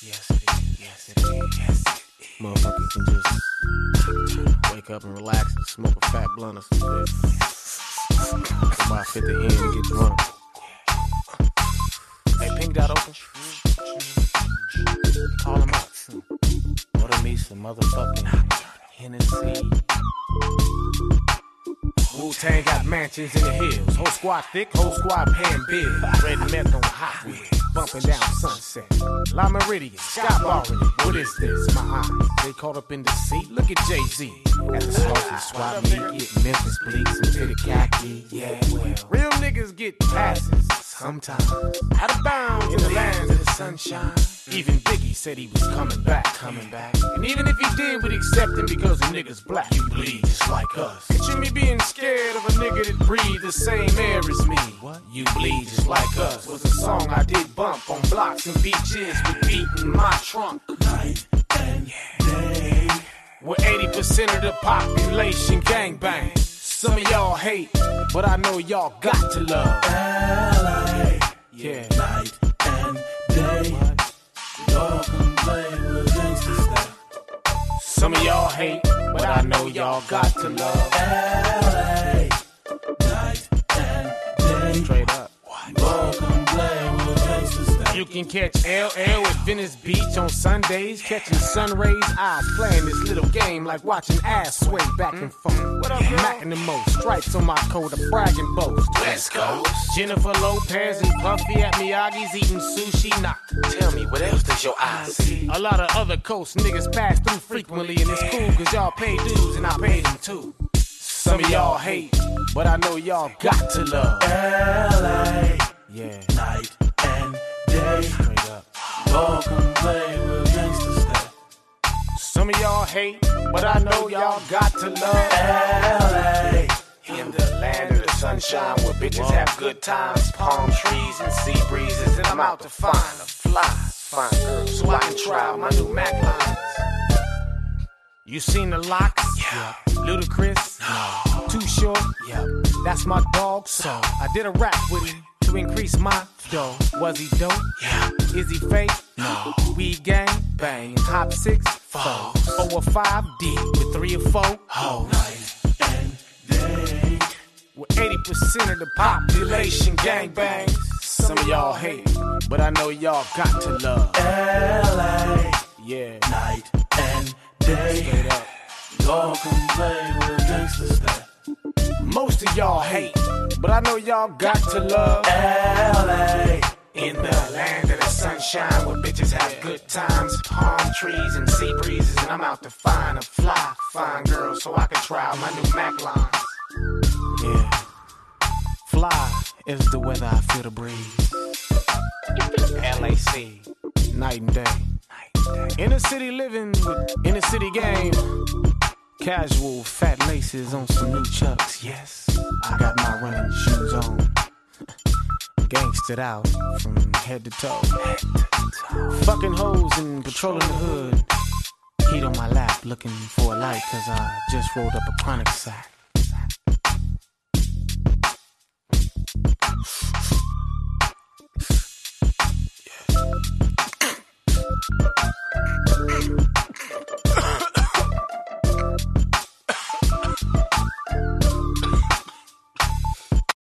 Yes, it is. Yes, it is. Yes, it is. Motherfucker can just wake up and relax and smoke a fat blunt or some shit. About 50 in and get drunk. Hey, Pink Dot open? Call him up. Order me some motherfucking Hennessy. Wu-Tang got mansions in the hills. Whole squad thick, whole squad paying bills. Red meth on Hot Wheels, bumping down Sunset. La Meridian, sky barring it. What is this? My eyes, they caught up in the seat. Look at Jay-Z. At the Slaughter Squad meet, get Memphis bleaks and fitted khaki. Yeah, well, real niggas get passes sometimes. Out of bounds in the lands of the sunshine. Even Biggie said he was coming back. And even if he did, we'd accept him because the nigga's black. You bleed just like us. Picture me being scared of a nigga that breathed the same air as me. What? You bleed just like us was a song I did bump on blocks and beaches with beat in my trunk. Night and day. Where 80% of the population gangbang. Some of y'all hate, but I know y'all got to love LA. Yeah. Night and day. Y'all can play with gangsta stuff. Some of y'all hate, but I know y'all got to love LA. Night and day. Straight up. Y'all can play with gangsta stuff. You can catch LL at Venice Beach on Sundays, catching sun rays eyes, playing this little game like watching ass sway back and forth. What up, Mackin' the most stripes on my coat, a brag and boast. West Coast. Jennifer Lopez and Puffy at Miyagi's eating sushi. Nah, tell me, what else does your eyes see? A lot of other coast niggas pass through frequently, and it's cool cause y'all pay dues and I pay them too. Some of y'all hate, but I know y'all got to love LA. Yeah. Night and day. Straight up. Y'all can play with gangsta stuff. Some of y'all hate, but I know y'all got to love LA. In the land of the sunshine where bitches have good times, palm trees and sea breezes, and I'm out to find a fine girl so I can try my new Mac lines. You seen the locks? Yeah. Ludacris? No. Too Short? Yeah. That's my dog, so I did a rap with him to increase my dough. Was he dope? Yeah. Is he fake? No. We gang bang, hop 6 foes, 4 or 5 deep with 3 or 4 hoes. Night and day. With 80% of the population gang bangs. Some of y'all hate, but I know y'all got to love LA. Yeah. Night and day. Straight up. Y'all can play with gangsta stuff. Most of y'all hate, but I know y'all got to love LA. In the land of the sunshine where bitches have good times, palm trees and sea breezes, and I'm out to find a fine girl so I can try my new Mac lines. Yeah. Fly is the weather, I feel the breeze. LAC, night and day. Inner city living with inner city game. Casual fat laces on some new chucks, yes. I got my running shoes on. Gangstered out from head to toe. Fucking hoes and patrolling the hood. Heat on my lap looking for a light cause I just rolled up a chronic sack.